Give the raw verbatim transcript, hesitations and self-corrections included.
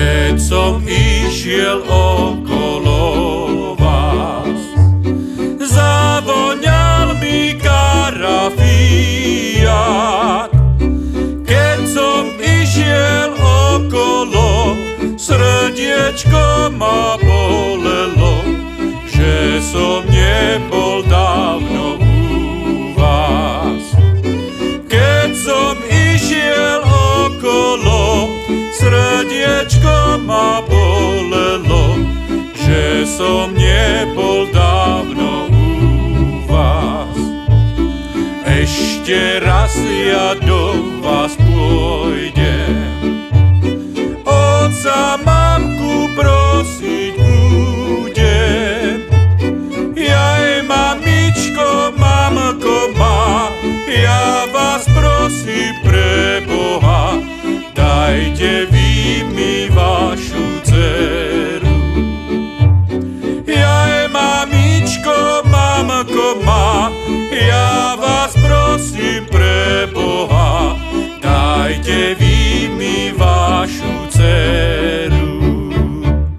Keď som išiel okolo vás, zavoňal mi karafiát. Keď som išiel okolo, srdiečko ma bolelo, že som nebol dávno u vás. Keď som išiel okolo, srdiečko ma bolelo, že som nebol dávno u vás. Ešte raz ja do vás pôjdem, Otca mamku prosiť budem. Jaj, mamičko, mamko má, ja vás prosím pre Boha, dajte vy mi vašu dceru. Jaj, mamičko, mamko má, ja vás prosím pre Boha, dajte vy